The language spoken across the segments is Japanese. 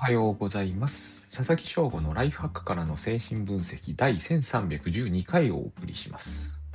はようございます。佐々木翔吾のライフハックからの精神分析第1312回をお送りします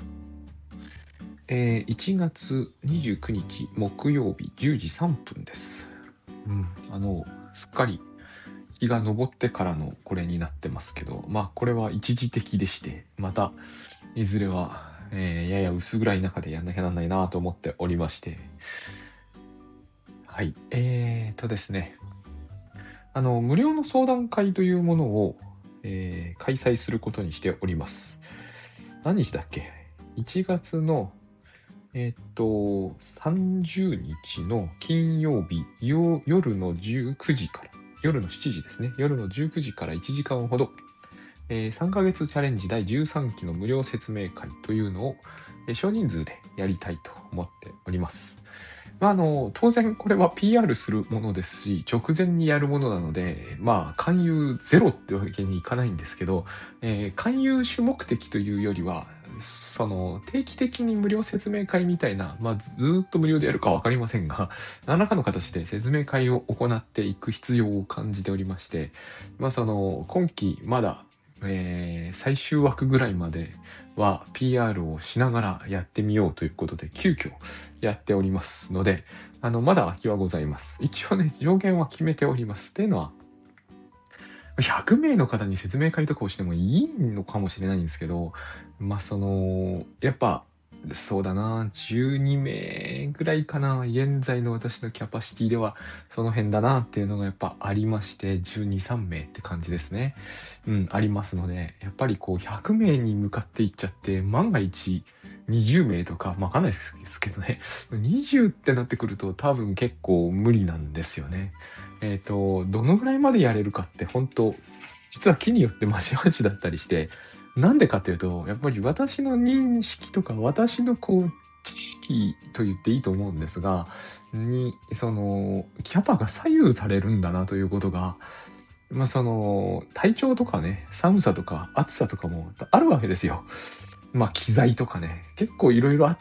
。1月29日木曜日10時3分です。すっかり日が昇ってからのこれになってますけど、これは一時的でして、またいずれは、やや薄暗い中でやんなきゃなんないなと思っておりまして、はい、ですね。無料の相談会というものを、開催することにしております。何日だっけ ?1 月の、30日の金曜日、夜の19時から、夜の7時ですね。夜の19時から1時間ほど、3ヶ月チャレンジ第13期の無料説明会というのを、少人数でやりたいと思っております。当然これは PR するものですし、直前にやるものなので、勧誘ゼロってわけにいかないんですけど、勧誘主目的というよりは、定期的に無料説明会みたいな、ずっと無料でやるかわかりませんが、何らかの形で説明会を行っていく必要を感じておりまして、今期まだ最終枠ぐらいまでは PR をしながらやってみようということで急遽やっておりますので、まだ空きはございます。一応ね、上限は決めております。っていうのは、100名の方に説明会とかをしてもいいのかもしれないんですけど、やっぱ、そうだな、12名ぐらいかな。現在の私のキャパシティではその辺だなっていうのがやっぱありまして、12、3名って感じですね。ありますので、やっぱりこう100名に向かっていっちゃって、万が一20名とか、わかんないですけどね。20ってなってくると多分結構無理なんですよね。どのぐらいまでやれるかって本当、実は木によってまちまちだったりして、なんでかっていうと、やっぱり私の認識とか、私の知識と言っていいと思うんですが、キャパが左右されるんだなということが、体調とかね、寒さとか暑さとかもあるわけですよ。機材とかね、結構いろいろあって、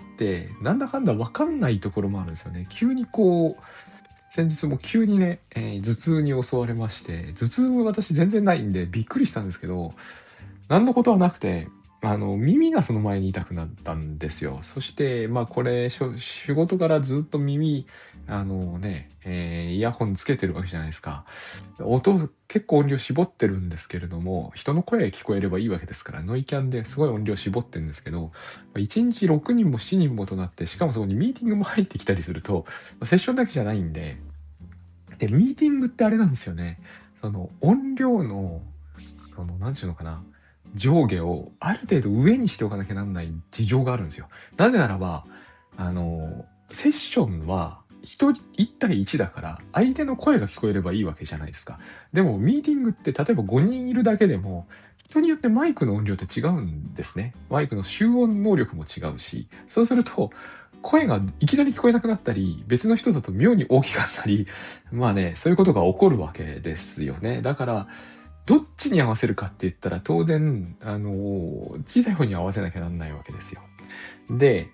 なんだかんだわかんないところもあるんですよね。急に先日も急にね、頭痛に襲われまして、頭痛私全然ないんでびっくりしたんですけど、何のことはなくて、耳がその前に痛くなったんですよ。そして、これ、仕事からずっと耳、イヤホンつけてるわけじゃないですか。音、結構音量絞ってるんですけれども、人の声聞こえればいいわけですから、ノイキャンですごい音量絞ってるんですけど、1日6人も7人もとなって、しかもそこにミーティングも入ってきたりすると、セッションだけじゃないんで、で、ミーティングってあれなんですよね。音量の、なんていうのかな。上下をある程度上にしておかなきゃなんない事情があるんですよ。なぜならば、セッションは1対1だから、相手の声が聞こえればいいわけじゃないですか。でも、ミーティングって例えば5人いるだけでも、人によってマイクの音量って違うんですね。マイクの集音能力も違うし、そうすると、声がいきなり聞こえなくなったり、別の人だと妙に大きかったり、そういうことが起こるわけですよね。だから、どっちに合わせるかって言ったら当然、小さい方に合わせなきゃなんないわけですよ。で、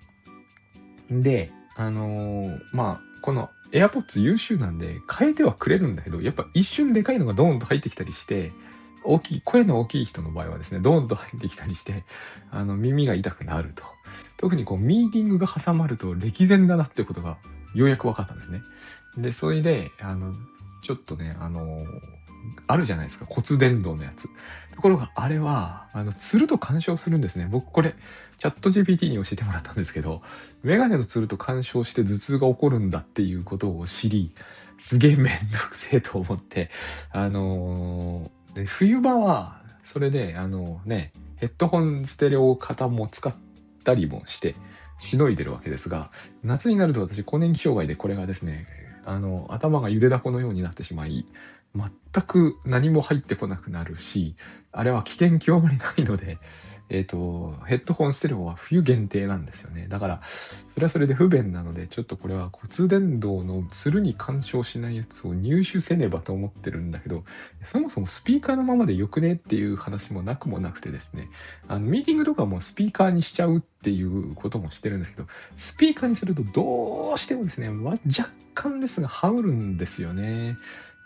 この AirPods 優秀なんで変えてはくれるんだけど、やっぱ一瞬でかいのがドーンと入ってきたりして、声の大きい人の場合はですね、ドーンと入ってきたりして、耳が痛くなると。特にミーティングが挟まると歴然だなってことがようやく分かったんですね。で、それで、ちょっとね、あるじゃないですか、骨伝導のやつ。ところがあれは、つると干渉するんですね。僕これ、チャット GPT に教えてもらったんですけど、メガネのつると干渉して頭痛が起こるんだっていうことを知り、すげえめんどくせえと思って、で冬場は、それで、ヘッドホンステレオ型も使ったりもして、しのいでるわけですが、夏になると私、更年期障害でこれがですね、頭がゆでだこのようになってしまい、全く何も入ってこなくなるし、あれは危険極まりないので、ヘッドホンステレオは冬限定なんですよね。だから、それはそれで不便なので、ちょっとこれは骨伝導のつるに干渉しないやつを入手せねばと思ってるんだけど、そもそもスピーカーのままでよくねっていう話もなくもなくてですね、ミーティングとかもスピーカーにしちゃうっていうこともしてるんですけど、スピーカーにするとどうしてもですね、若干ですが、羽織るんですよね。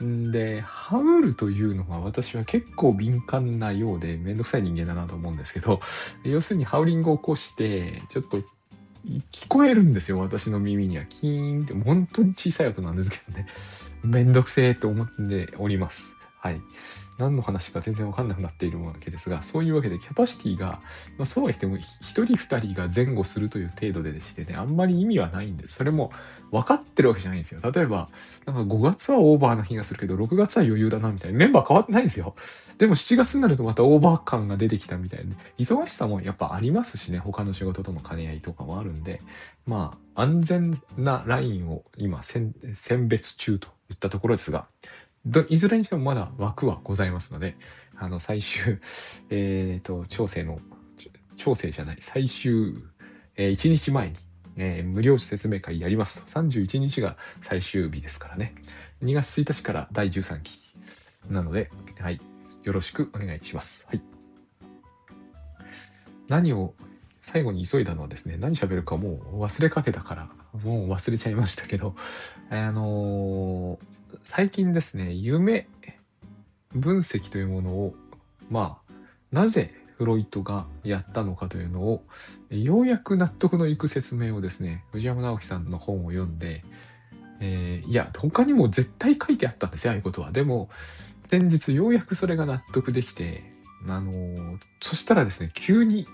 で、ハウルというのは私は結構敏感なようでめんどくさい人間だなと思うんですけど、要するにハウリングを起こして、ちょっと聞こえるんですよ、私の耳には。キーンって、本当に小さい音なんですけどね。めんどくせえと思っております。はい。何の話か全然わかんなくなっているわけですが、そういうわけでキャパシティが、そうは言っても1人2人が前後するという程度でしてね、あんまり意味はないんです。それも分かってるわけじゃないんですよ。例えば、なんか5月はオーバーな気がするけど、6月は余裕だなみたいな。メンバー変わってないんですよ。でも7月になるとまたオーバー感が出てきたみたいな。忙しさもやっぱありますしね、他の仕事との兼ね合いとかもあるんで、安全なラインを今選別中といったところですが、いずれにしてもまだ枠はございますので、最終、調整じゃない、最終、1日前に、無料説明会やりますと。31日が最終日ですからね。2月1日から第13期なので、はい、よろしくお願いします。はい。何を最後に急いだのはですね、何喋るかもう忘れかけたから、もう忘れちゃいましたけど、最近ですね、夢分析というものを、なぜフロイトがやったのかというのを、ようやく納得のいく説明をですね、藤山直樹さんの本を読んで、いや、他にも絶対書いてあったんですよ、ああいうことは。でも、先日ようやくそれが納得できて、そしたらですね、急に、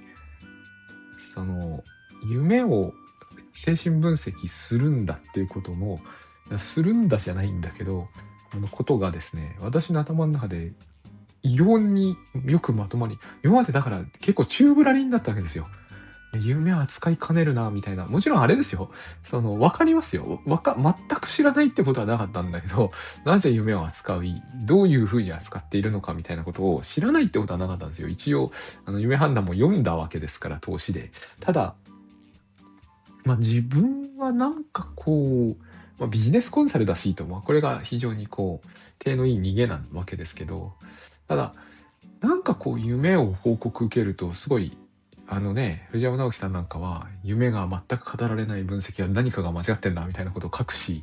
夢を精神分析するんだっていうことの、するんだじゃないんだけど、ことがですね、私の頭の中で異様によくまとまり、今までだから結構宙ぶらりんだったわけですよ。夢は扱いかねるな、みたいな。もちろんあれですよ。わかりますよ。全く知らないってことはなかったんだけど、なぜ夢を扱い、どういうふうに扱っているのかみたいなことを知らないってことはなかったんですよ。一応、夢判断も読んだわけですから、投資で。ただ、自分はなんかこう、ビジネスコンサルだしと、これが非常に手のいい逃げなわけですけど、ただ、なんか夢を報告受けると、すごい、藤山直樹さんなんかは、夢が全く語られない分析は何かが間違ってんだみたいなことを書くし、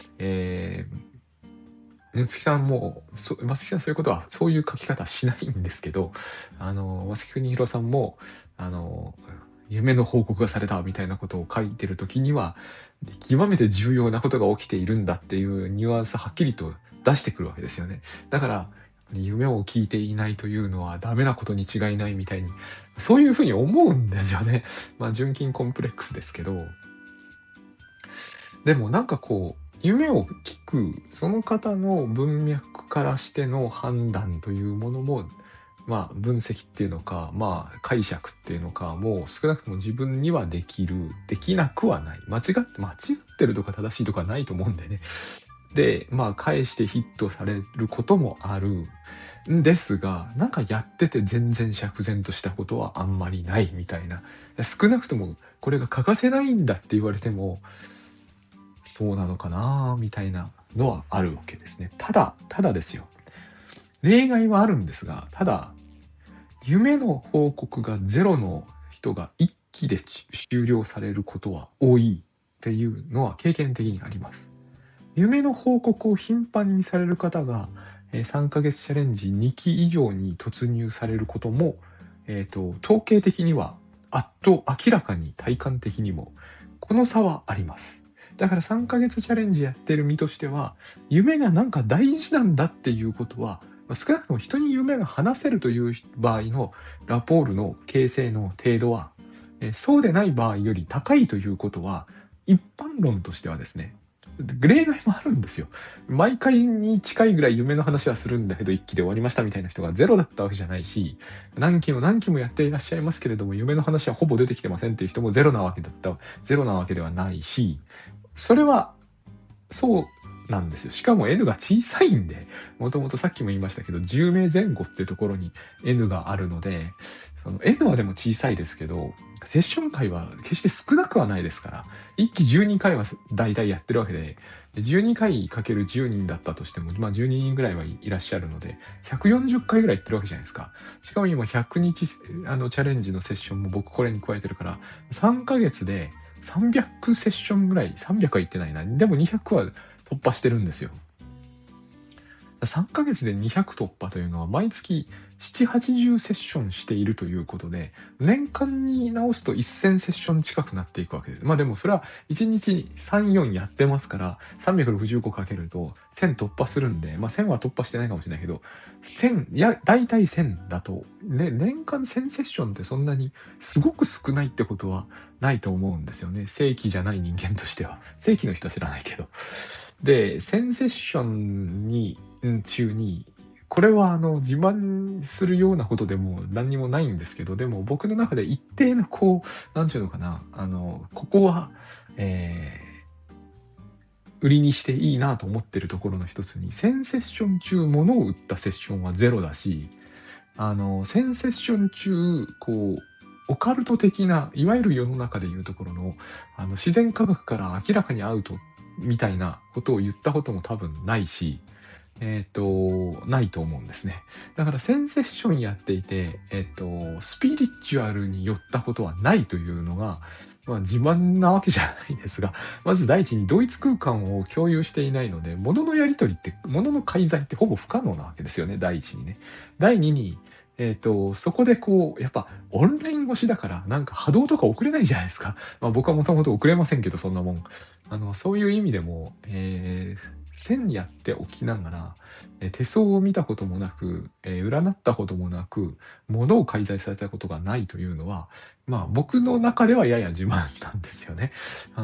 松木さんも、松木さんそういうことは、そういう書き方はしないんですけど、松木邦弘さんも、夢の報告がされたみたいなことを書いてる時には、極めて重要なことが起きているんだっていうニュアンスはっきりと出してくるわけですよね。だから、夢を聞いていないというのはダメなことに違いないみたいに、そういうふうに思うんですよね。純金コンプレックスですけど。でもなんか夢を聞く、その方の文脈からしての判断というものも、分析っていうのか、解釈っていうのか、もう少なくとも自分にはできなくはない。間違ってるとか正しいとかないと思うんでね。で、返してヒットされることもあるんですが、なんかやってて全然釈然としたことはあんまりないみたいな。少なくともこれが欠かせないんだって言われても、そうなのかなみたいなのはあるわけですね。ただですよ。例外はあるんですが、ただ、夢の報告がゼロの人が一気で終了されることは多いっていうのは経験的にあります。夢の報告を頻繁にされる方が、3ヶ月チャレンジ2期以上に突入されることも、統計的には明らかに体感的にもこの差はあります。だから3ヶ月チャレンジやってる身としては、夢がなんか大事なんだっていうことは、少なくとも人に夢が話せるという場合のラポールの形成の程度は、そうでない場合より高いということは、一般論としてはですね、例外もあるんですよ。毎回に近いぐらい夢の話はするんだけど、一期で終わりましたみたいな人がゼロだったわけじゃないし、何期もやっていらっしゃいますけれども、夢の話はほぼ出てきてませんっていう人もゼロなわけではないし、それはそうなんですよ。しかも N が小さいんで、もともとさっきも言いましたけど、10名前後っていうところに N があるので、N はでも小さいですけど、セッション回は決して少なくはないですから、1期12回は大体やってるわけで、12回かける10人だったとしても、12人ぐらいはいらっしゃるので、140回ぐらいやってるわけじゃないですか。しかも今100日チャレンジのセッションも僕これに加えてるから、3ヶ月で300セッションぐらい、300は言ってないな。でも200は突破してるんですよ。 3ヶ月で200突破というのは毎月7、80セッションしているということで、年間に直すと1000セッション近くなっていくわけです。まあでもそれは1日に3、4やってますから、365かけると1000突破するんで、まあ1000は突破してないかもしれないけど、1000、いや、大体1000だと、ね、年間1000セッションってそんなにすごく少ないってことはないと思うんですよね。正規じゃない人間としては。正規の人は知らないけど。で、1000セッション中に、これは自慢するようなことでも何にもないんですけど、でも僕の中で一定のなんていうのかな、ここは、売りにしていいなと思ってるところの一つに、1000セッション中物を売ったセッションはゼロだし、1000セッション中、オカルト的な、いわゆる世の中でいうところの、自然科学から明らかにアウトみたいなことを言ったことも多分ないし、ないと思うんですね。だから1000セッションやっていて、スピリチュアルに寄ったことはないというのが、まあ自慢なわけじゃないですが、まず第一に同一空間を共有していないので、物のやり取りって、物の介在ってほぼ不可能なわけですよね、第一にね。第二に、そこでやっぱオンライン越しだから、なんか波動とか送れないじゃないですか。まあ僕はもともと送れませんけど、そんなもん。そういう意味でも、線やっておきながら、手相を見たこともなく、占ったこともなく、物を介在されたことがないというのは、まあ僕の中ではやや自慢なんですよね。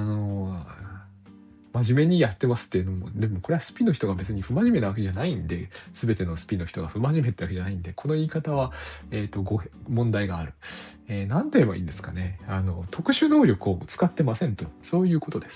真面目にやってますっていうのも、でもこれはスピの人が別に不真面目なわけじゃないんで、全てのスピの人が不真面目ってわけじゃないんで、この言い方は、問題がある。なんて言えばいいんですかね。特殊能力を使ってませんと。そういうことです。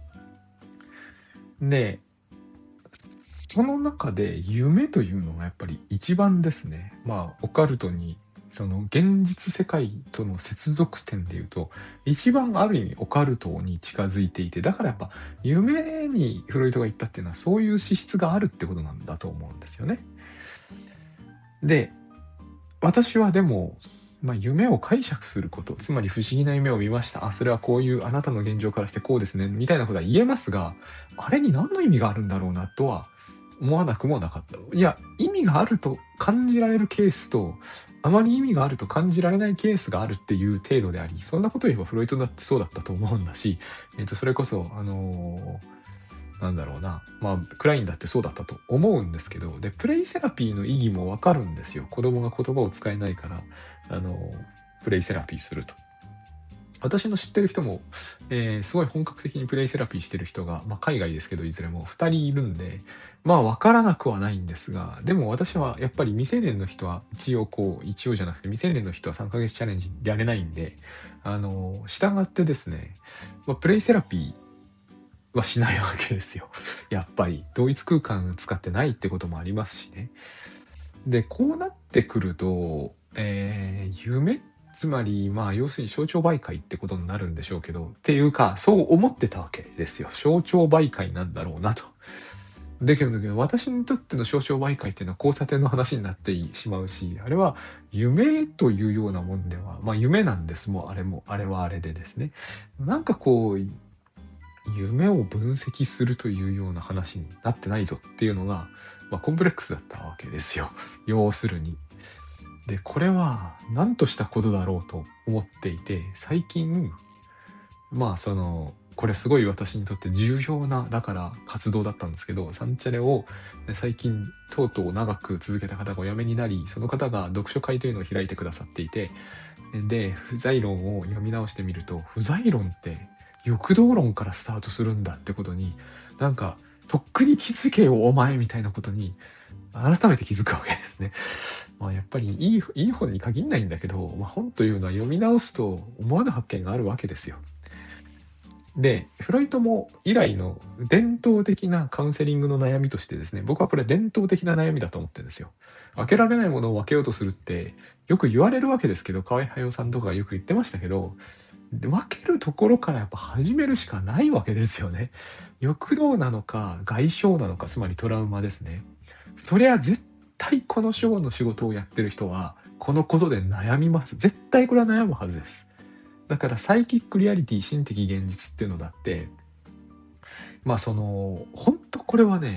で、その中で夢というのがやっぱり一番ですね。まあ、オカルトに、その現実世界との接続点で言うと、一番ある意味オカルトに近づいていて、だからやっぱ夢にフロイトが言ったっていうのはそういう資質があるってことなんだと思うんですよね。で、私はでも、まあ、夢を解釈すること、つまり不思議な夢を見ました。あ、それはこういうあなたの現状からしてこうですね、みたいなことは言えますが、あれに何の意味があるんだろうなとは思わなくもなかった。いや、意味があると感じられるケースと、あまり意味があると感じられないケースがあるっていう程度であり、そんなこと言えばフロイトだってそうだったと思うんだし、それこそ、なんだろうな。まあ、クラインだってそうだったと思うんですけど、で、プレイセラピーの意義もわかるんですよ。子供が言葉を使えないから、プレイセラピーすると。私の知ってる人も、すごい本格的にプレイセラピーしてる人が、まあ、海外ですけど、いずれも2人いるんで、まあ、わからなくはないんですが、でも私はやっぱり未成年の人は一応じゃなくて、未成年の人は3ヶ月チャレンジやれないんで、従ってですね、まあ、プレイセラピー、はしないわけですよ。やっぱり同一空間使ってないってこともありますしね。で、こうなってくると、夢、つまり、まあ、要するに象徴媒介ってことになるんでしょうけど、っていうか、そう思ってたわけですよ。象徴媒介なんだろうなと。だけど、私にとっての象徴媒介っていうのは交差点の話になってしまうし、あれは夢というようなもんでは、まあ夢なんです。あれはあれでですね。なんか夢を分析するというような話になってないぞっていうのが、まあ、コンプレックスだったわけですよ。要するに。で、これは何としたことだろうと思っていて、最近、まあこれすごい私にとって重要な、だから活動だったんですけど、サンチャレを最近とうとう長く続けた方がお辞めになり、その方が読書会というのを開いてくださっていて、で、不在論を読み直してみると、不在論って欲動論からスタートするんだってことに、なんか、とっくに気づけよお前みたいなことに、改めて気づくわけですね。まあやっぱりいい本に限んないんだけど、まあ、本というのは読み直すと思わぬ発見があるわけですよ。で、フロイトも以来の伝統的なカウンセリングの悩みとしてですね、僕はこれ伝統的な悩みだと思ってるんですよ。分けられないものを分けようとするってよく言われるわけですけど、河合駿さんとかがよく言ってましたけど、分けるところからやっぱ始めるしかないわけですよね。欲動なのか外傷なのか、つまりトラウマですね。そりゃ絶対この章の仕事をやってる人はこのことで悩みます。絶対これは悩むはずです。だからサイキックリアリティ、心的現実っていうのだって、まあ本当これはね、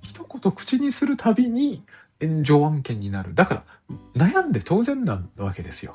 一言口にするたびに炎上案件になる。だから悩んで当然なわけですよ。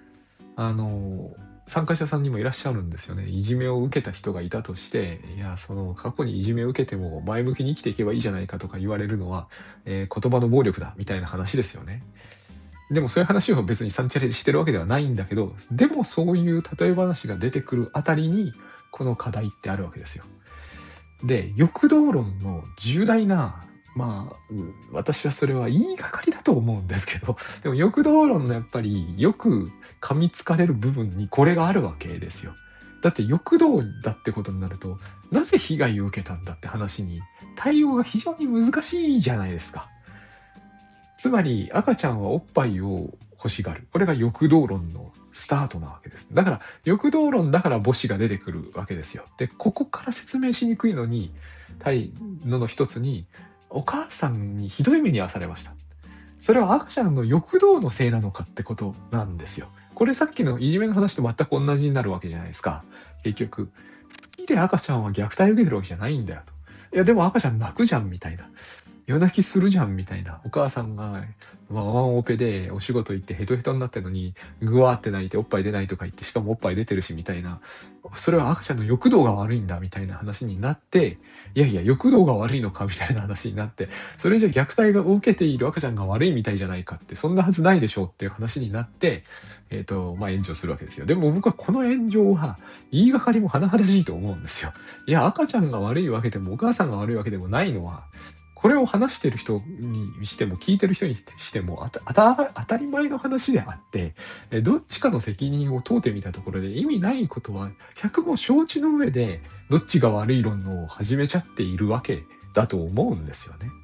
参加者さんにもいらっしゃるんですよね。いじめを受けた人がいたとして、いや、その過去にいじめを受けても前向きに生きていけばいいじゃないかとか言われるのは、言葉の暴力だみたいな話ですよね。でもそういう話を別にサンチャレでしてるわけではないんだけど、でもそういう例え話が出てくるあたりに、この課題ってあるわけですよ。で、欲動論の重大な、私はそれは言いがかりだと思うんですけど、でも欲動論のやっぱりよく噛みつかれる部分にこれがあるわけですよ。だって欲動だってことになると、なぜ被害を受けたんだって話に対応が非常に難しいじゃないですか。つまり赤ちゃんはおっぱいを欲しがる。これが欲動論のスタートなわけです。だから欲動論だから母子が出てくるわけですよ。で、ここから説明しにくいのに、の一つに、お母さんにひどい目に遭わされました。それは赤ちゃんの欲動のせいなのかってことなんですよ。これさっきのいじめの話と全く同じになるわけじゃないですか。結局、好きで赤ちゃんは虐待を受けてるわけじゃないんだよと。いや、でも赤ちゃん泣くじゃんみたいな。夜泣きするじゃんみたいな。お母さんがワンオペでお仕事行ってヘトヘトになってるのにぐわーって泣いておっぱい出ないとか言って、しかもおっぱい出てるしみたいな。それは赤ちゃんの欲動が悪いんだみたいな話になって、いやいや欲動が悪いのかみたいな話になって、それじゃ虐待が受けている赤ちゃんが悪いみたいじゃないかって、そんなはずないでしょうっていう話になって、炎上するわけですよ。でも僕はこの炎上は言いがかりも甚だしいと思うんですよ。いや、赤ちゃんが悪いわけでもお母さんが悪いわけでもないのは、これを話してる人にしても聞いてる人にしても当たり前の話であって、どっちかの責任を問うてみたところで意味ないことは100も承知の上でどっちが悪い論を始めちゃっているわけだと思うんですよね。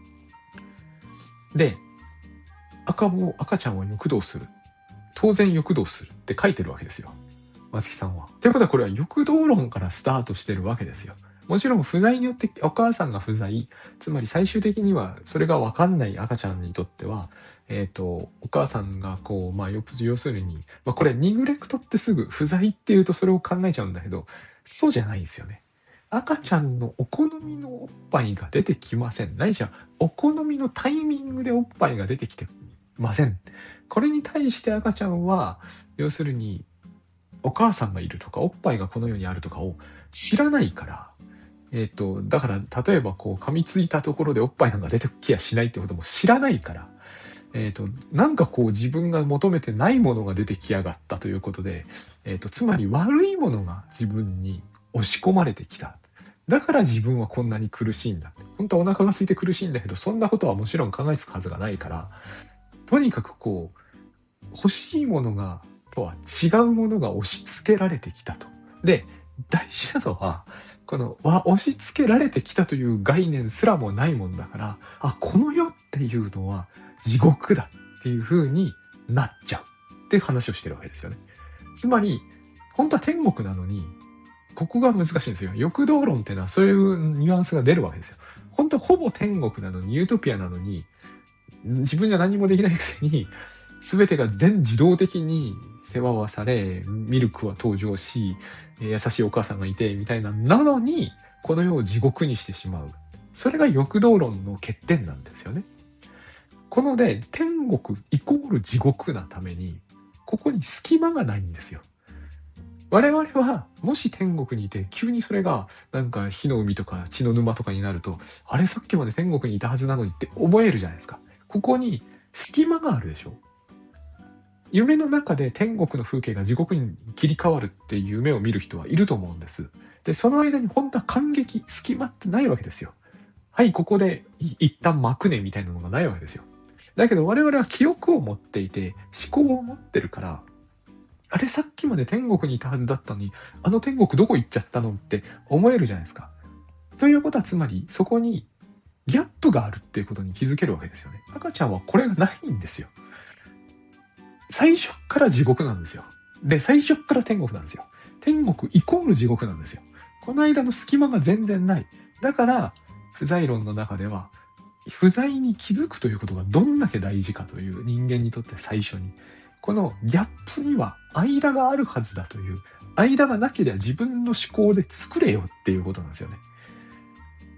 で、赤ちゃんは欲動する。当然欲動するって書いてるわけですよ。松木さんは。ということはこれは欲動論からスタートしてるわけですよ。もちろん不在によってお母さんが不在、つまり最終的にはそれが分かんない赤ちゃんにとっては、お母さんが要するに、これニグレクトってすぐ不在っていうとそれを考えちゃうんだけど、そうじゃないんですよね。赤ちゃんのお好みのおっぱいが出てきません。ないしはお好みのタイミングでおっぱいが出てきてません。これに対して赤ちゃんは、要するにお母さんがいるとかおっぱいがこの世にあるとかを知らないから、だから例えば噛みついたところでおっぱいなんか出てきやしないってことも知らないから、なんか自分が求めてないものが出てきやがったということで、つまり悪いものが自分に押し込まれてきた。だから自分はこんなに苦しいんだ。本当はお腹が空いて苦しいんだけど、そんなことはもちろん考えつくはずがないから、とにかく欲しいものがとは違うものが押し付けられてきたと。で、大事なのは、押し付けられてきたという概念すらもないもんだから、この世っていうのは地獄だっていう風になっちゃうっていう話をしてるわけですよね。つまり、本当は天国なのに、ここが難しいんですよ。欲動論っていうのはそういうニュアンスが出るわけですよ。本当はほぼ天国なのに、ユートピアなのに、自分じゃ何もできないくせに、全てが全自動的に世話はされ、ミルクは登場し、優しいお母さんがいて、みたいな、なのに、この世を地獄にしてしまう。それが欲動論の欠点なんですよね。こので、天国イコール地獄なために、ここに隙間がないんですよ。我々は、もし天国にいて、急にそれが、なんか火の海とか血の沼とかになると、あれさっきまで天国にいたはずなのにって思えるじゃないですか。ここに隙間があるでしょ。夢の中で天国の風景が地獄に切り替わるっていう夢を見る人はいると思うんです。で、その間に本当は感激、隙間ってないわけですよ。はい、ここで一旦幕ねみたいなのがないわけですよ。だけど我々は記憶を持っていて、思考を持ってるから、あれさっきまで天国にいたはずだったのに、あの天国どこ行っちゃったのって思えるじゃないですか。ということはつまり、そこにギャップがあるっていうことに気づけるわけですよね。赤ちゃんはこれがないんですよ。最初から地獄なんですよ。で、最初から天国なんですよ。天国イコール地獄なんですよ。この間の隙間が全然ない。だから、不在論の中では、不在に気づくということがどんだけ大事かという人間にとって最初に。このギャップには間があるはずだという、間がなければ自分の思考で作れよっていうことなんですよね。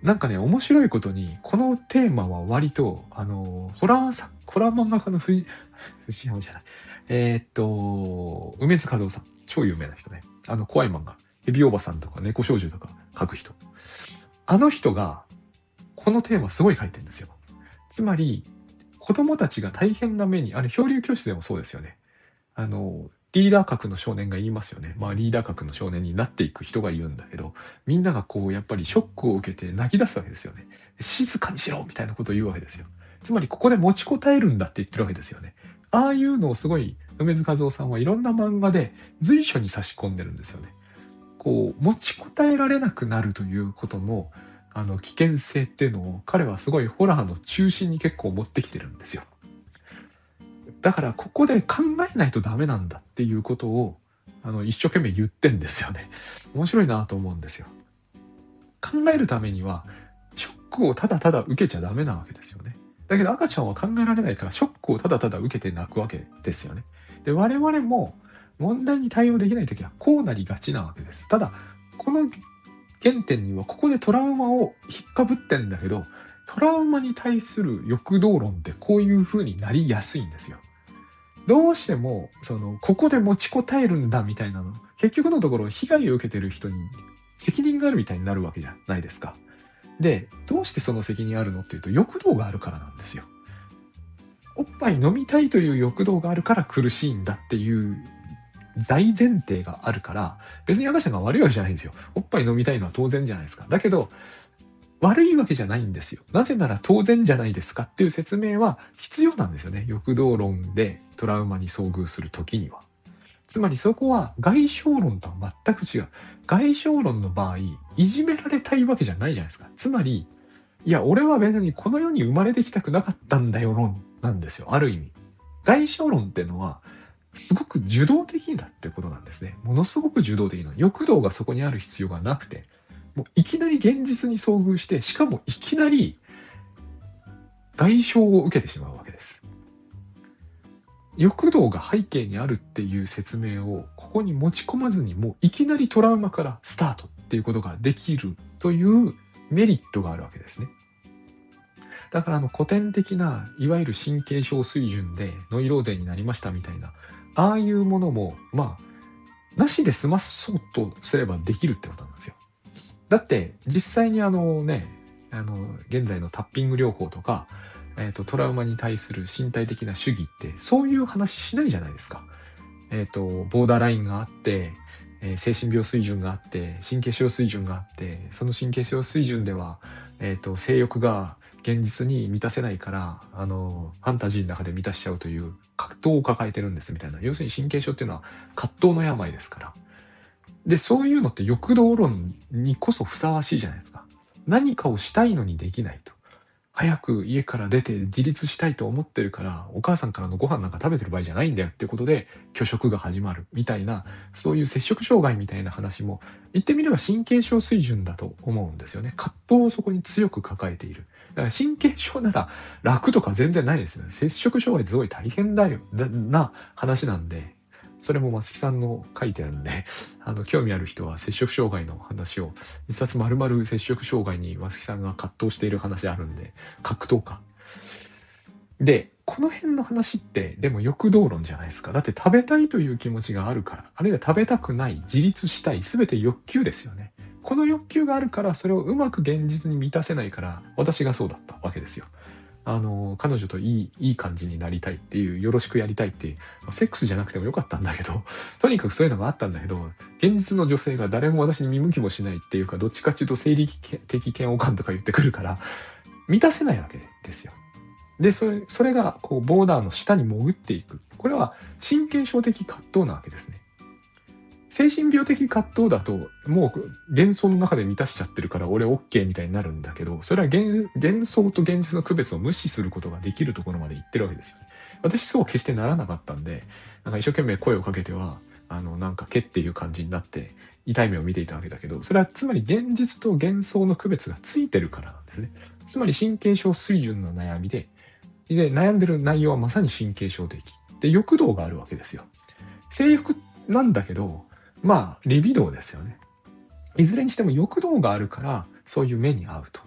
なんかね、面白いことに、このテーマは割と、ホラー漫画家の藤山じゃない。梅津和夫さん。超有名な人ね。怖い漫画。ヘビおばさんとか猫少女とか書く人。あの人が、このテーマすごい書いてるんですよ。つまり、子供たちが大変な目に、漂流教室でもそうですよね。リーダー格の少年が言いますよね。まあリーダー格の少年になっていく人がいるんだけど、みんながこうやっぱりショックを受けて泣き出すわけですよね。静かにしろみたいなことを言うわけですよ。つまりここで持ちこたえるんだって言ってるわけですよね。ああいうのをすごい梅津和夫さんはいろんな漫画で随所に差し込んでるんですよね。こう持ちこたえられなくなるということの危険性っていうのを彼はすごいホラーの中心に結構持ってきてるんですよ。だからここで考えないとダメなんだっていうことを一生懸命言ってんですよね。面白いなと思うんですよ。考えるためにはショックをただただ受けちゃダメなわけですよね。だけど赤ちゃんは考えられないからショックをただただ受けて泣くわけですよね。で我々も問題に対応できないときはこうなりがちなわけです。ただこの原点にはここでトラウマを引っかぶってんだけど、トラウマに対する欲動論ってこういう風になりやすいんですよ。どうしてもここで持ちこたえるんだみたいなの、結局のところ被害を受けてる人に責任があるみたいになるわけじゃないですか。でどうしてその責任あるのっていうと、欲動があるからなんですよ。おっぱい飲みたいという欲動があるから苦しいんだっていう大前提があるから、別に赤ちゃんが悪いわけじゃないんですよ。おっぱい飲みたいのは当然じゃないですか。だけど悪いわけじゃないんですよ。なぜなら当然じゃないですかっていう説明は必要なんですよね。欲動論でトラウマに遭遇するときには。つまりそこは外傷論とは全く違う。外傷論の場合、いじめられたいわけじゃないじゃないですか。つまり、いや、俺は別にこの世に生まれてきたくなかったんだよ論なんですよ。ある意味。外傷論ってのは、すごく受動的だってことなんですね。ものすごく受動的な。欲動がそこにある必要がなくて、もういきなり現実に遭遇して、しかもいきなり外傷を受けてしまうわけです。欲動が背景にあるっていう説明をここに持ち込まずに、もういきなりトラウマからスタートっていうことができるというメリットがあるわけですね。だから古典的ないわゆる神経症水準でノイローゼになりましたみたいな、ああいうものもまあなしで済まそうとすればできるってことなんですよ。だって実際に現在のタッピング療法とか、トラウマに対する身体的な主義ってそういう話しないじゃないですか。ボーダーラインがあって、精神病水準があって神経症水準があって、その神経症水準では、性欲が現実に満たせないからファンタジーの中で満たしちゃうという葛藤を抱えてるんですみたいな。要するに神経症っていうのは葛藤の病ですから。でそういうのって欲動論にこそふさわしいじゃないですか。何かをしたいのにできないと。早く家から出て自立したいと思ってるから、お母さんからのご飯なんか食べてる場合じゃないんだよっていうことで拒食が始まるみたいな、そういう摂食障害みたいな話も言ってみれば神経症水準だと思うんですよね。葛藤をそこに強く抱えている。だから神経症なら楽とか全然ないですよね。摂食障害すごい大変だよな話なんで、それも松木さんの書いてあるんで、興味ある人は摂食障害の話を一冊丸々摂食障害に松木さんが葛藤している話あるんで、格闘家でこの辺の話ってでも欲動論じゃないですか。だって食べたいという気持ちがあるから、あるいは食べたくない、自立したい、全て欲求ですよね。この欲求があるからそれをうまく現実に満たせないから、私がそうだったわけですよ。彼女といい感じになりたいっていう、よろしくやりたいっていう、セックスじゃなくてもよかったんだけど、とにかくそういうのがあったんだけど、現実の女性が誰も私に見向きもしないっていうか、どっちかっていうと生理的嫌悪感とか言ってくるから、満たせないわけですよ。で、それがこうボーダーの下に潜っていく。これは神経症的葛藤なわけですね。精神病的葛藤だともう幻想の中で満たしちゃってるから俺 OK みたいになるんだけど、それは幻想と現実の区別を無視することができるところまで行ってるわけですよね。私そう決してならなかったんで、なんか一生懸命声をかけてはなんか毛っていう感じになって痛い目を見ていたわけだけど、それはつまり現実と幻想の区別がついてるからなんですね。つまり神経症水準の悩みで悩んでる内容はまさに神経症的で、欲動があるわけですよ。性欲なんだけど、まあリビドーですよね。いずれにしても欲動があるからそういう目に遭うと。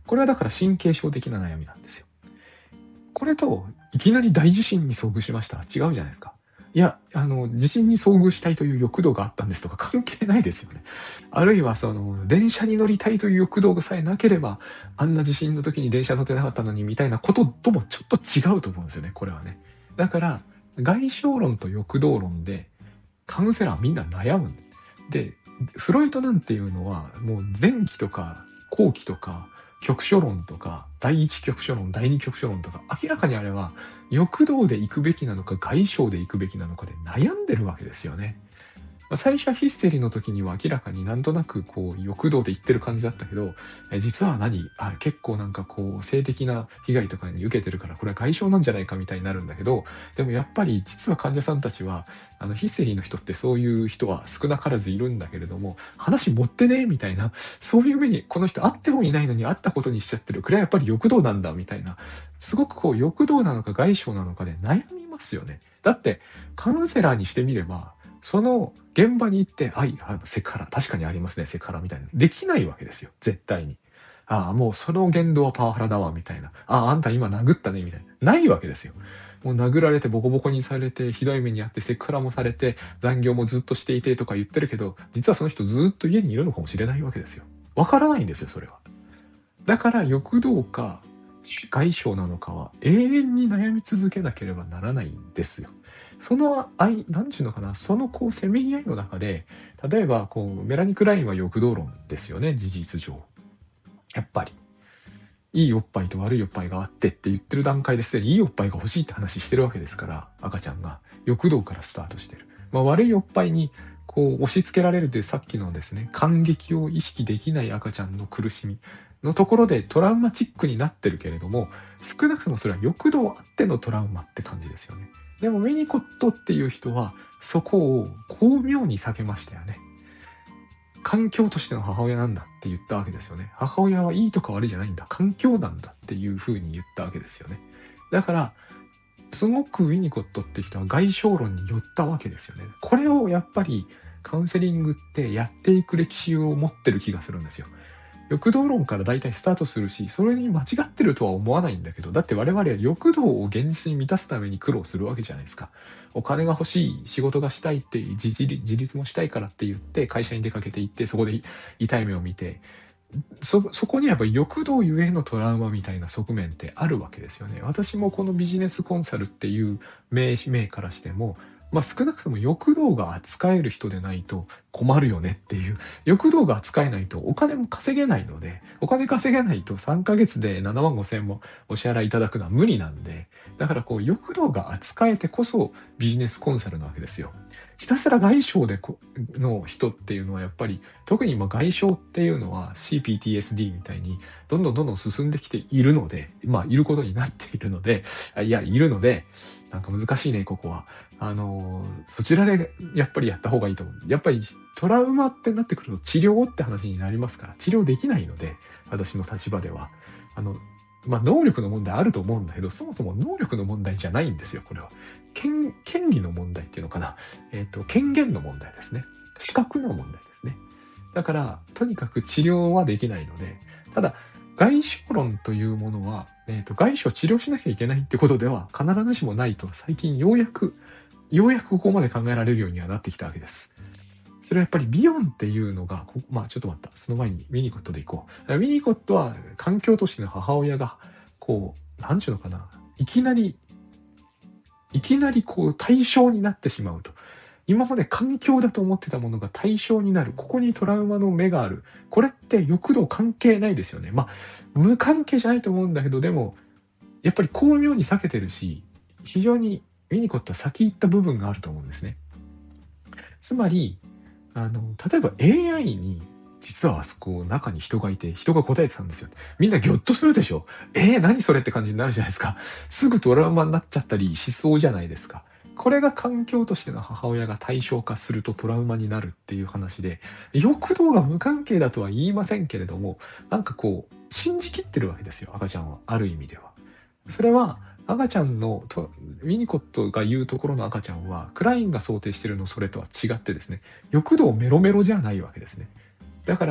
これはだから神経症的な悩みなんですよ。これといきなり大地震に遭遇しました違うじゃないですか。いや地震に遭遇したいという欲動があったんですとか関係ないですよね。あるいは電車に乗りたいという欲動さえなければあんな地震の時に電車乗ってなかったのにみたいなことともちょっと違うと思うんですよね、これはね。だから概象論と欲動論でカウンセラーみんな悩む。でフロイトなんていうのはもう前期とか後期とか局所論とか第一局所論第二局所論とか明らかにあれは欲動で行くべきなのか概象で行くべきなのかで悩んでるわけですよね。最初はヒステリーの時には明らかになんとなくこう欲動で言ってる感じだったけど、実は結構なんかこう性的な被害とかに受けてるからこれは外傷なんじゃないかみたいになるんだけど、でもやっぱり実は患者さんたちはヒステリーの人ってそういう人は少なからずいるんだけれども、話持ってねみたいな、そういう目にこの人会ってもいないのに会ったことにしちゃってる、これはやっぱり欲動なんだみたいな、すごくこう欲動なのか外傷なのかで悩みますよね。だってカウンセラーにしてみればその現場に行って、セクハラ、確かにありますね、セクハラみたいな。できないわけですよ、絶対に。もうその言動はパワハラだわ、みたいな。あんた今殴ったね、みたいな。ないわけですよ。もう殴られてボコボコにされて、ひどい目にあって、セクハラもされて、残業もずっとしていてとか言ってるけど、実はその人ずっと家にいるのかもしれないわけですよ。わからないんですよ、それは。だから欲動か、外傷なのかは永遠に悩み続けなければならないんですよ。なんていうのかな、そのこうせめぎ合いの中で、例えばこうメラニ・クラインは欲動論ですよね、事実上。やっぱりいいおっぱいと悪いおっぱいがあってって言ってる段階ですでにいいおっぱいが欲しいって話してるわけですから、赤ちゃんが欲動からスタートしてる。悪いおっぱいにこう押し付けられるというさっきのですね、感激を意識できない赤ちゃんの苦しみのところでトラウマチックになってるけれども、少なくともそれは欲動あってのトラウマって感じですよね。でもウィニコットっていう人はそこを巧妙に避けましたよね。環境としての母親なんだって言ったわけですよね。母親はいいとか悪いじゃないんだ、環境なんだっていう風に言ったわけですよね。だからすごくウィニコットって人は概象論に寄ったわけですよね。これをやっぱりカウンセリングってやっていく歴史を持ってる気がするんですよ。欲動論から大体スタートするし、それに間違ってるとは思わないんだけど、だって我々は欲動を現実に満たすために苦労するわけじゃないですか。お金が欲しい、仕事がしたいって、自立もしたいからって言って会社に出かけていって、そこで痛い目を見て、そこにやっぱり欲動ゆえのトラウマみたいな側面ってあるわけですよね。私もこのビジネスコンサルっていう名からしても、少なくとも欲動が扱える人でないと困るよねっていう、欲動が扱えないとお金も稼げないので、お金稼げないと3ヶ月で7万5千もお支払いいただくのは無理なんで、だからこう欲動が扱えてこそビジネスコンサルなわけですよ。ひたすら外傷の人っていうのはやっぱり、特に今外傷っていうのは CPTSD みたいにどんどん進んできているので、いることになっているので、なんか難しいね、ここは。そちらでやっぱりやった方がいいと思う。やっぱりトラウマってなってくると治療って話になりますから、治療できないので、私の立場では。能力の問題あると思うんだけど、そもそも能力の問題じゃないんですよ、これは。権利の問題っていうのかな。権限の問題ですね。資格の問題ですね。だから、とにかく治療はできないので、ただ、外傷論というものは、外傷を治療しなきゃいけないってことでは必ずしもないと、最近ようやくここまで考えられるようにはなってきたわけです。それはやっぱりビヨンっていうのが、ちょっと待った。その前にウィニコットでいこう。ウィニコットは環境としての母親が、なんちゅうのかな。いきなり対象になってしまうと。今まで環境だと思ってたものが対象になる。ここにトラウマの目がある。これって欲動関係ないですよね。無関係じゃないと思うんだけど、でも、やっぱり巧妙に避けてるし、非常にウィニコットは先行った部分があると思うんですね。つまり、例えば AI に実はあそこ中に人がいて人が答えてたんですよ。みんなギョッとするでしょ。何それって感じになるじゃないですか。すぐトラウマになっちゃったりしそうじゃないですか。これが環境としての母親が対象化するとトラウマになるっていう話で、欲動が無関係だとは言いませんけれども、信じきってるわけですよ、赤ちゃんは。ある意味では。それは赤ちゃんのウィニコットが言うところの赤ちゃんはクラインが想定しているのそれとは違ってですね、欲動メロメロじゃないわけですね。だから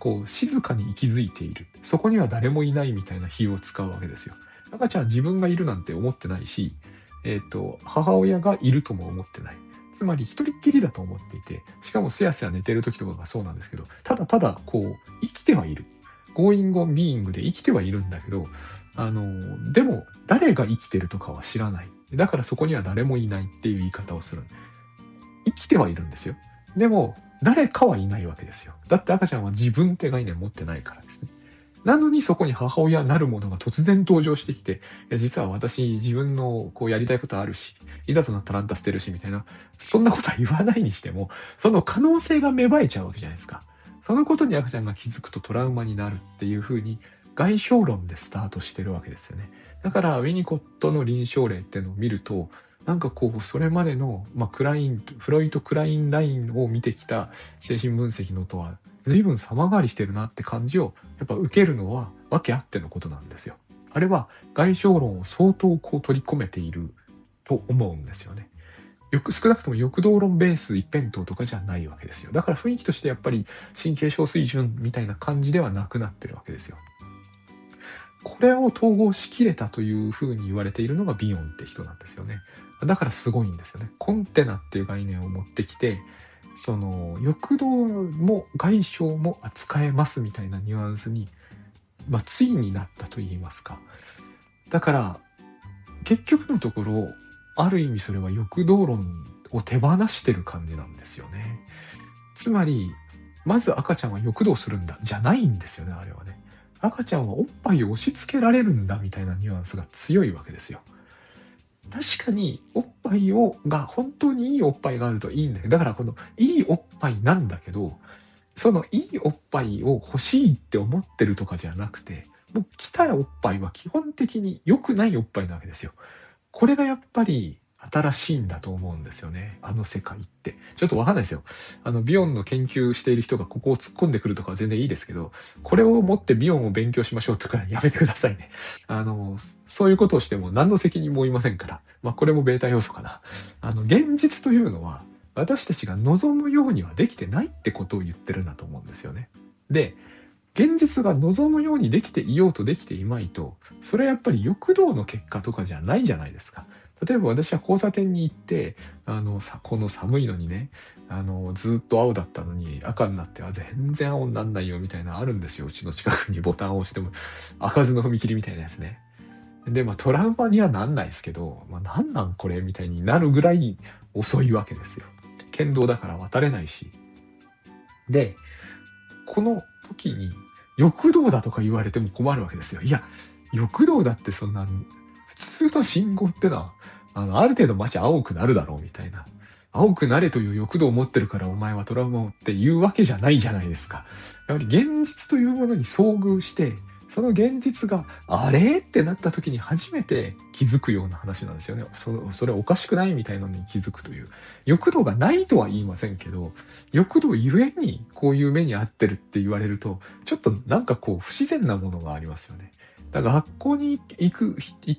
こう静かに息づいている、そこには誰もいないみたいな比喩を使うわけですよ。赤ちゃんは自分がいるなんて思ってないし、母親がいるとも思ってない。つまり一人っきりだと思っていて、しかもすやすや寝てる時とかがそうなんですけど、ただただこう生きてはいる。Going on being で生きてはいるんだけど、でも誰が生きてるとかは知らない。だからそこには誰もいないっていう言い方をする。生きてはいるんですよ。でも誰かはいないわけですよ。だって赤ちゃんは自分って概念を持ってないからですね。なのにそこに母親なるものが突然登場してきて、いや実は私自分のこうやりたいことあるし、いざとなったらあんた捨てるしみたいな、そんなことは言わないにしても、その可能性が芽生えちゃうわけじゃないですか。そのことに赤ちゃんが気づくとトラウマになるっていうふうに概証論でスタートしてるわけですよね。だからウィニコットの臨床例っていうのを見ると、なんかこうそれまでの、フロイト・クラインラインを見てきた精神分析のとは随分様変わりしてるなって感じをやっぱ受けるのは訳あってのことなんですよ。あれは概証論を相当こう取り込めていると思うんですよね。少なくとも欲動論ベース一辺倒とかじゃないわけですよ。だから雰囲気としてやっぱり神経症水準みたいな感じではなくなってるわけですよ。これを統合しきれたというふうに言われているのがビヨンって人なんですよね。だからすごいんですよね。コンテナっていう概念を持ってきて、その欲動も外傷も扱えますみたいなニュアンスに、ついになったと言いますか。だから結局のところ、ある意味それは欲動論を手放してる感じなんですよね。つまりまず赤ちゃんは欲動するんだじゃないんですよね。あれはね、赤ちゃんはおっぱいを押し付けられるんだみたいなニュアンスが強いわけですよ。確かにおっぱいが本当にいいおっぱいがあるといいんだけど、だからこのいいおっぱいなんだけど、そのいいおっぱいを欲しいって思ってるとかじゃなくて、もう来たおっぱいは基本的に良くないおっぱいなわけですよ。これがやっぱり新しいんだと思うんですよね。あの世界って。ちょっとわかんないですよ。ビヨンの研究している人がここを突っ込んでくるとかは全然いいですけど、これをもってビヨンを勉強しましょうとかやめてくださいね。そういうことをしても何の責任も負いませんから。これもベータ要素かな。現実というのは私たちが望むようにはできてないってことを言ってるんだと思うんですよね。で、現実が望むようにできていようとできていまいと、それはやっぱり欲動の結果とかじゃないじゃないですか。例えば私は交差点に行って、この寒いのにね、ずっと青だったのに赤になっては全然青になんないよみたいなのあるんですよ。うちの近くにボタンを押しても開かずの踏切みたいなやつね。で、トラウマにはなんないですけど、なんなんこれみたいになるぐらい遅いわけですよ。県道だから渡れないし。で、この時に欲動だとか言われても困るわけですよ。いや、欲動だってそんな、普通の信号ってのは、ある程度街青くなるだろうみたいな。青くなれという欲動を持ってるからお前はトラウマをっていうわけじゃないじゃないですか。やはり現実というものに遭遇して、その現実があれってなった時に初めて気づくような話なんですよね。それおかしくないみたいなのに気づくという。欲動がないとは言いませんけど、欲動ゆえにこういう目に遭ってるって言われると、ちょっとなんかこう不自然なものがありますよね。だから学校に行って、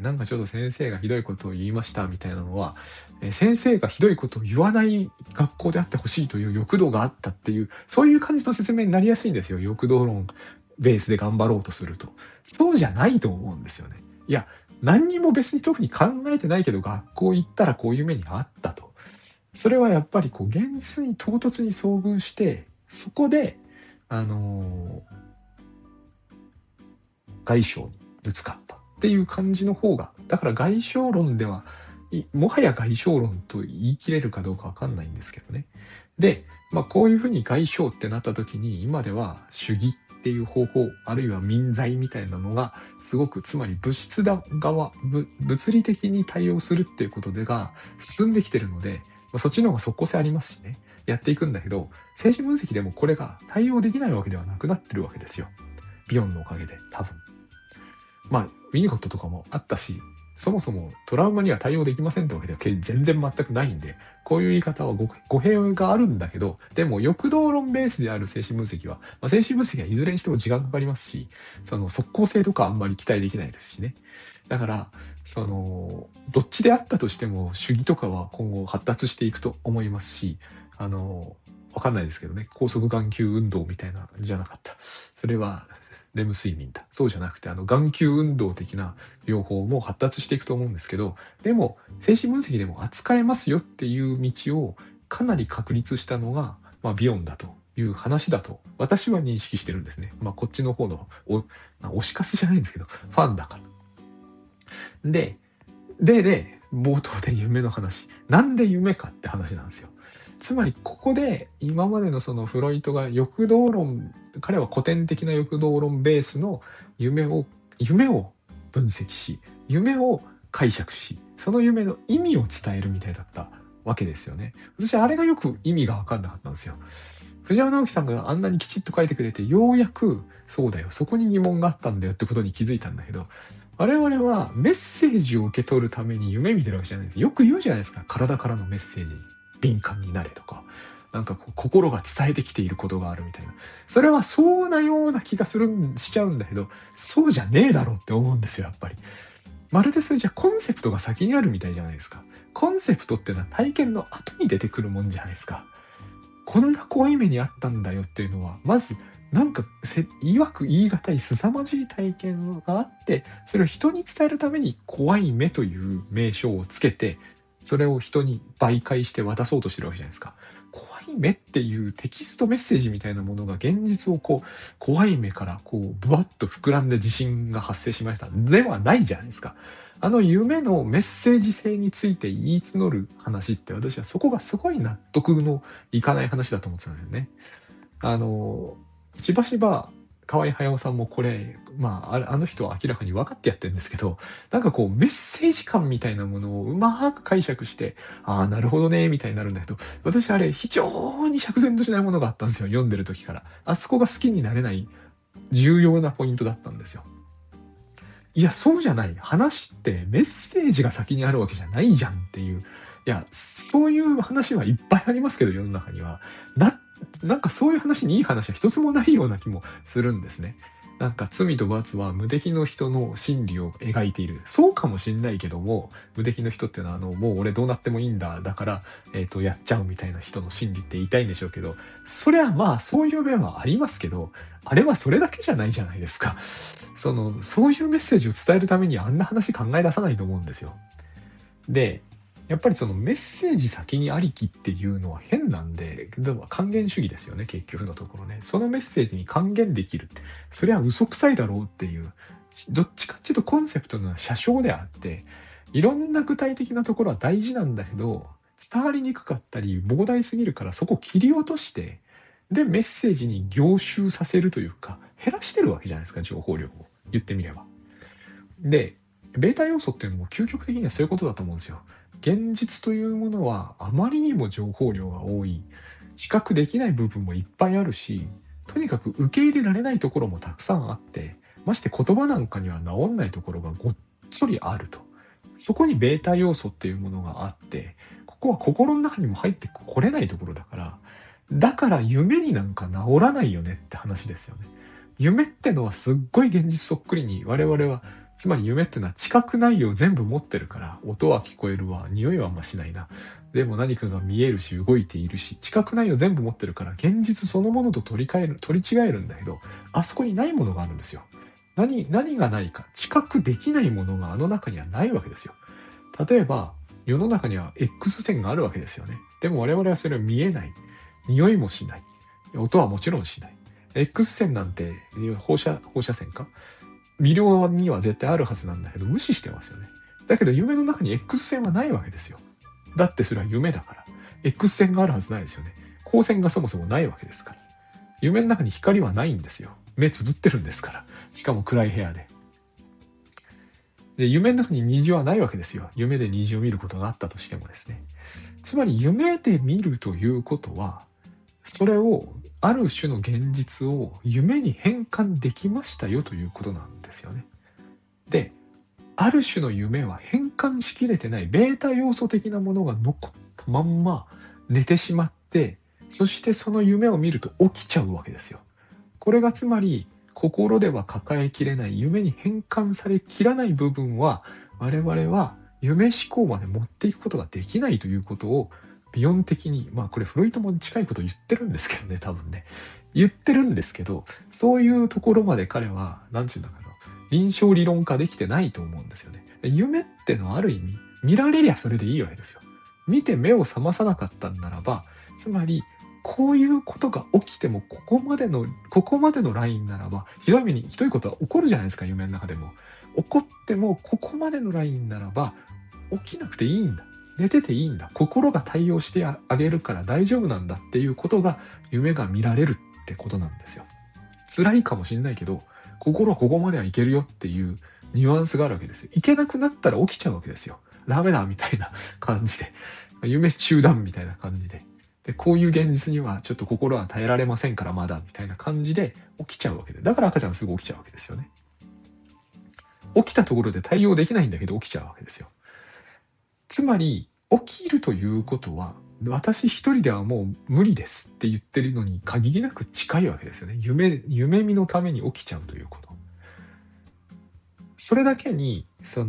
なんかちょっと先生がひどいことを言いましたみたいなのは、先生がひどいことを言わない学校であってほしいという欲動があったっていう、そういう感じの説明になりやすいんですよ。欲動論ベースで頑張ろうとすると。そうじゃないと思うんですよね。いや、何にも別に特に考えてないけど学校行ったらこういう目にあったと。それはやっぱりこう現実に唐突に遭遇して、そこで、外傷にぶつかったっていう感じの方が、だから外傷論では、もはや外傷論と言い切れるかどうかわかんないんですけどね。で、こういうふうに外傷ってなった時に、今では主義っていう方法、あるいは民罪みたいなのが、すごく、つまり物質側、物理的に対応するっていうことが進んできてるので、そっちの方が即効性ありますしね。やっていくんだけど、精神分析でもこれが対応できないわけではなくなってるわけですよ。ビヨンのおかげで、多分。ウィニコットとかもあったし、そもそもトラウマには対応できませんってわけでは全然全くないんで、こういう言い方は語弊があるんだけど、でも欲動論ベースである精神分析は、精神分析はいずれにしても時間かかりますし、その即効性とかあんまり期待できないですしね。だから、どっちであったとしても主義とかは今後発達していくと思いますし、 わかんないですけどね、高速眼球運動みたいなじゃなかった。それはレム睡眠だ。そうじゃなくて、眼球運動的な療法も発達していくと思うんですけど、でも精神分析でも扱えますよっていう道をかなり確立したのが、ビヨンだという話だと私は認識してるんですね。こっちの方の推し活じゃないんですけど、ファンだから。で、冒頭で夢の話。なんで夢かって話なんですよ。つまりここで今までのそのフロイトが欲動論、彼は古典的な欲動論ベースの夢を分析し、夢を解釈し、その夢の意味を伝えるみたいだったわけですよね。私あれがよく意味が分かんなかったんですよ。藤原直樹さんがあんなにきちっと書いてくれて、ようやくそうだよ、そこに疑問があったんだよってことに気づいたんだけど、我々はメッセージを受け取るために夢見てるわけじゃないです。よく言うじゃないですか。体からのメッセージ、敏感になれとか。なんか心が伝えてきていることがあるみたいな。それはそうなような気がしちゃうんだけど、そうじゃねえだろうって思うんですよ、やっぱり。まるでそれじゃコンセプトが先にあるみたいじゃないですか。コンセプトってのは体験の後に出てくるもんじゃないですか。こんな怖い目にあったんだよっていうのは、まずなんか言い難い凄まじい体験があって、それを人に伝えるために怖い目という名称をつけて、それを人に媒介して渡そうとしてるわけじゃないですか。怖い目っていうテキストメッセージみたいなものが現実を怖い目からブワッと膨らんで地震が発生しましたではないじゃないですか。夢のメッセージ性について言い募る話って、私はそこがすごい納得のいかない話だと思ってたんですよね。しばしば河合隼さんもこれ、あの人は明らかに分かってやってるんですけど、なんかメッセージ感みたいなものをうまく解釈して、ああ、なるほどね、みたいになるんだけど、私あれ非常に釈然としないものがあったんですよ、読んでる時から。あそこが好きになれない重要なポイントだったんですよ。いや、そうじゃない。話ってメッセージが先にあるわけじゃないじゃんっていう。いや、そういう話はいっぱいありますけど、世の中には。なんかそういう話にいい話は一つもないような気もするんですね。なんか罪と罰は無敵の人の心理を描いている。そうかもしんないけども、無敵の人っていうのはもう俺どうなってもいいんだ。だから、やっちゃうみたいな人の心理って言いたいんでしょうけど、それはそういう面はありますけど、あれはそれだけじゃないじゃないですか。そういうメッセージを伝えるためにあんな話考え出さないと思うんですよ。で、やっぱりそのメッセージ先にありきっていうのは変なんで、でも還元主義ですよね、結局のところね。そのメッセージに還元できるって、それは嘘くさいだろうっていう、どっちかっていうとコンセプトの写生であって、いろんな具体的なところは大事なんだけど、伝わりにくかったり、膨大すぎるからそこを切り落として、で、メッセージに凝集させるというか、減らしてるわけじゃないですか、情報量を。言ってみれば。で、ベータ要素っていうのも究極的にはそういうことだと思うんですよ。現実というものはあまりにも情報量が多い。知覚できない部分もいっぱいあるし、とにかく受け入れられないところもたくさんあって、まして言葉なんかには治んないところがごっそりあると。そこにベータ要素っていうものがあって、ここは心の中にも入ってこれないところだから、だから夢になんか治らないよねって話ですよね。夢ってのはすっごい現実そっくりに我々は、つまり夢っていうのは知覚内容全部持ってるから、音は聞こえるわ、匂いはあんましないな。でも何かが見えるし動いているし、知覚内容全部持ってるから現実そのものと取り違えるんだけど、あそこにないものがあるんですよ。何がないか、知覚できないものがあの中にはないわけですよ。例えば、世の中には X 線があるわけですよね。でも我々はそれは見えない。匂いもしない。音はもちろんしない。X 線なんて放射線か微量には絶対あるはずなんだけど無視してますよね。だけど夢の中に X 線はないわけですよ。だってそれは夢だから。X 線があるはずないですよね。光線がそもそもないわけですから。夢の中に光はないんですよ。目つぶってるんですから。しかも暗い部屋で。で、夢の中に虹はないわけですよ。夢で虹を見ることがあったとしてもですね。つまり夢で見るということは、それをある種の現実を夢に変換できましたよということなんですよね。で、ある種の夢は変換しきれてないベータ要素的なものが残ったまんま寝てしまって、そしてその夢を見ると起きちゃうわけですよ。これがつまり心では抱えきれない夢に変換されきらない部分は我々は夢思考まで持っていくことができないということをビヨン的に、これフロイトも近いこと言ってるんですけどね、多分ね。言ってるんですけど、そういうところまで彼は、なんていうんだかな、臨床理論化できてないと思うんですよね。夢ってのはある意味、見られりゃそれでいいわけですよ。見て目を覚まさなかったんならば、つまり、こういうことが起きても、ここまでのラインならば、ひどいことは起こるじゃないですか、夢の中でも。起こっても、ここまでのラインならば、起きなくていいんだ。寝てていいんだ。心が対応してあげるから大丈夫なんだっていうことが、夢が見られるってことなんですよ。辛いかもしれないけど、心はここまではいけるよっていうニュアンスがあるわけですよ。いけなくなったら起きちゃうわけですよ。ダメだみたいな感じで。夢中断みたいな感じで。で、こういう現実にはちょっと心は耐えられませんからまだみたいな感じで起きちゃうわけで。だから赤ちゃんすぐ起きちゃうわけですよね。起きたところで対応できないんだけど起きちゃうわけですよ。つまり、起きるということは、私一人ではもう無理ですって言ってるのに限りなく近いわけですよね。夢見のために起きちゃうということ。それだけに、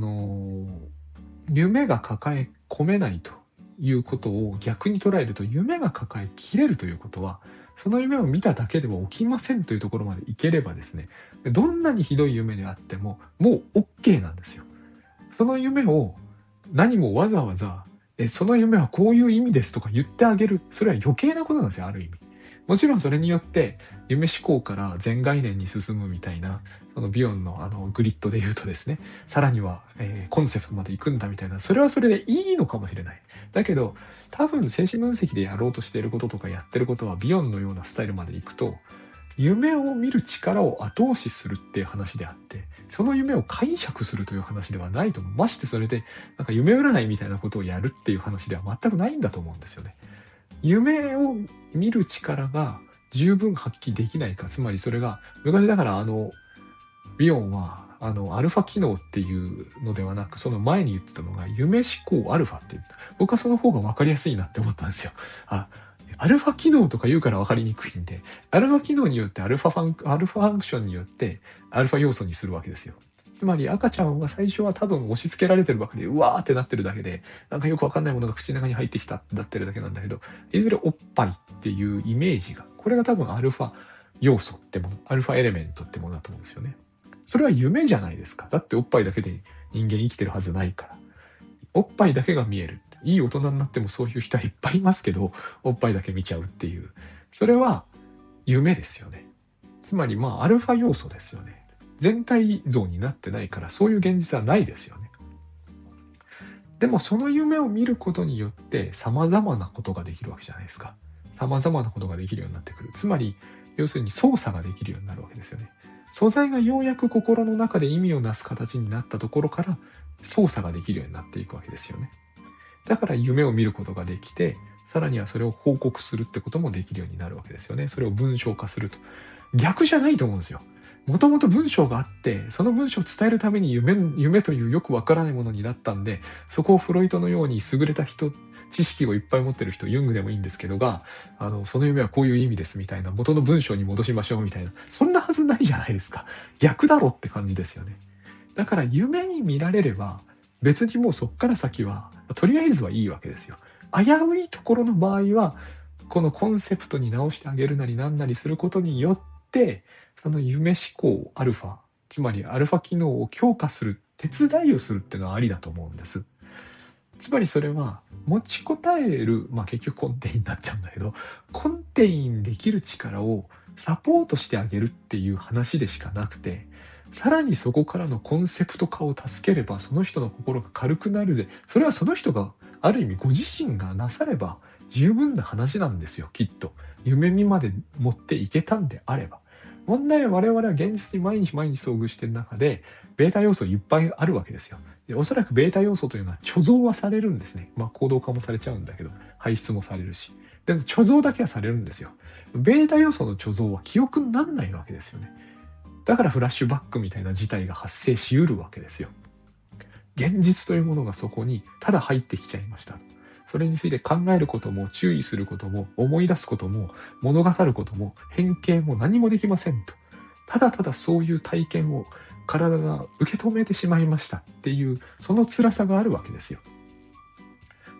夢が抱え込めないということを逆に捉えると、夢が抱えきれるということは、その夢を見ただけでは起きませんというところまでいければですね、どんなにひどい夢であっても、もう OK なんですよ。その夢を何もわざわざ、その夢はこういう意味ですとか言ってあげる。それは余計なことなんですよ、ある意味。もちろんそれによって夢思考から全概念に進むみたいな、そのビヨンのグリッドで言うとですね、さらには、コンセプトまで行くんだみたいな、それはそれでいいのかもしれない。だけど、多分精神分析でやろうとしていることとかやってることはビヨンのようなスタイルまで行くと、夢を見る力を後押しするっていう話であって、その夢を解釈するという話ではないと思う。ましてそれで、なんか夢占いみたいなことをやるっていう話では全くないんだと思うんですよね。夢を見る力が十分発揮できないか、つまりそれが、昔だからビヨンは、アルファ機能っていうのではなく、その前に言ってたのが、夢思考アルファっていう。僕はその方が分かりやすいなって思ったんですよ。アルファ機能とか言うから分かりにくいんで、アルファ機能によってアルファファンクションによってアルファ要素にするわけですよ。つまり赤ちゃんは最初は多分押し付けられてるわけで、うわーってなってるだけで、なんかよくわかんないものが口の中に入ってきたってなってるだけなんだけど、いずれおっぱいっていうイメージが、これが多分アルファ要素ってもの、アルファエレメントってものだと思うんですよね。それは夢じゃないですか。だっておっぱいだけで人間生きてるはずないから。おっぱいだけが見える。いい大人になってもそういう人はいっぱいいますけど、おっぱいだけ見ちゃうっていう。それは夢ですよね。つまりアルファ要素ですよね。全体像になってないからそういう現実はないですよね。でもその夢を見ることによって様々なことができるわけじゃないですか。様々なことができるようになってくる。つまり、要するに操作ができるようになるわけですよね。素材がようやく心の中で意味をなす形になったところから操作ができるようになっていくわけですよね。だから夢を見ることができて、さらにはそれを報告するってこともできるようになるわけですよね。それを文章化すると。逆じゃないと思うんですよ。もともと文章があって、その文章を伝えるために夢というよくわからないものになったんで、そこをフロイトのように優れた人、知識をいっぱい持ってる人、ユングでもいいんですけどが、その夢はこういう意味ですみたいな、元の文章に戻しましょうみたいな、そんなはずないじゃないですか。逆だろって感じですよね。だから夢に見られれば、別にもうそっから先は、とりあえずはいいわけですよ。危ういところの場合は、このコンセプトに直してあげるなりなんなりすることによって、その夢思考アルファ、つまりアルファ機能を強化する、手伝いをするっていうのはありだと思うんです。つまりそれは、持ちこたえる、結局コンテインになっちゃうんだけど、コンテインできる力をサポートしてあげるっていう話でしかなくて、さらにそこからのコンセプト化を助ければ、その人の心が軽くなるぜ。それはその人が、ある意味ご自身がなされば十分な話なんですよ、きっと。夢見まで持っていけたんであれば。問題は我々は現実に毎日毎日遭遇している中で、ベータ要素いっぱいあるわけですよ。で、おそらくベータ要素というのは貯蔵はされるんですね。行動化もされちゃうんだけど、排出もされるし。でも貯蔵だけはされるんですよ。ベータ要素の貯蔵は記憶にならないわけですよね。だからフラッシュバックみたいな事態が発生しうるわけですよ。現実というものがそこにただ入ってきちゃいました。それについて考えることも注意することも思い出すことも物語ることも変形も何もできませんと。ただただそういう体験を体が受け止めてしまいましたっていうその辛さがあるわけですよ。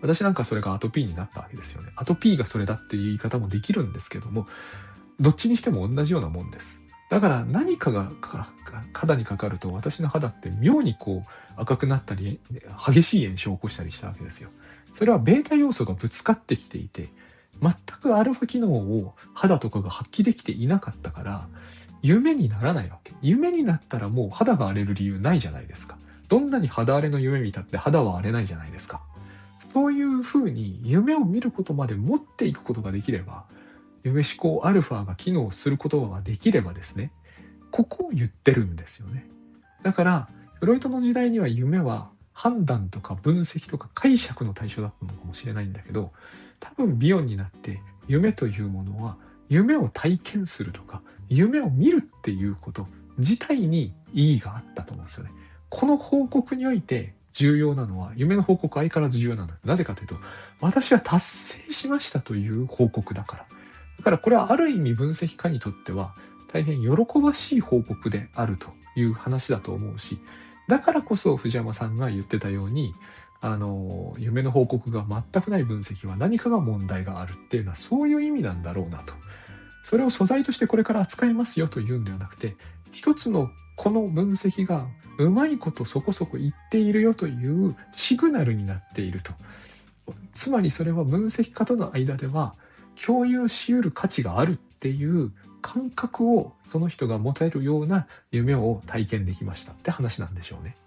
私なんかそれがアトピーになったわけですよね。アトピーがそれだっていう言い方もできるんですけども、どっちにしても同じようなもんです。だから何かが肌にかかると私の肌って妙にこう赤くなったり激しい炎症を起こしたりしたわけですよ。それはベータ要素がぶつかってきていて、全くアルファ機能を肌とかが発揮できていなかったから夢にならないわけ。夢になったらもう肌が荒れる理由ないじゃないですか。どんなに肌荒れの夢見たって肌は荒れないじゃないですか。そういうふうに夢を見ることまで持っていくことができれば、夢思考アルファが機能することができればですね、ここを言ってるんですよね。だからフロイトの時代には夢は判断とか分析とか解釈の対象だったのかもしれないんだけど、多分ビヨンになって夢というものは夢を体験するとか夢を見るっていうこと自体に意義があったと思うんですよね。この報告において重要なのは、夢の報告は相変わらず重要なのはなぜかというと、私は達成しましたという報告だから。だからこれはある意味分析家にとっては大変喜ばしい報告であるという話だと思うし、だからこそ藤山さんが言ってたように、夢の報告が全くない分析は何かが問題があるっていうのはそういう意味なんだろうなと。それを素材としてこれから扱いますよというんではなくて、一つのこの分析がうまいことそこそこ言っているよというシグナルになっていると。つまりそれは分析家との間では共有し得る価値があるっていう感覚をその人が持てるような夢を体験できましたって話なんでしょうね。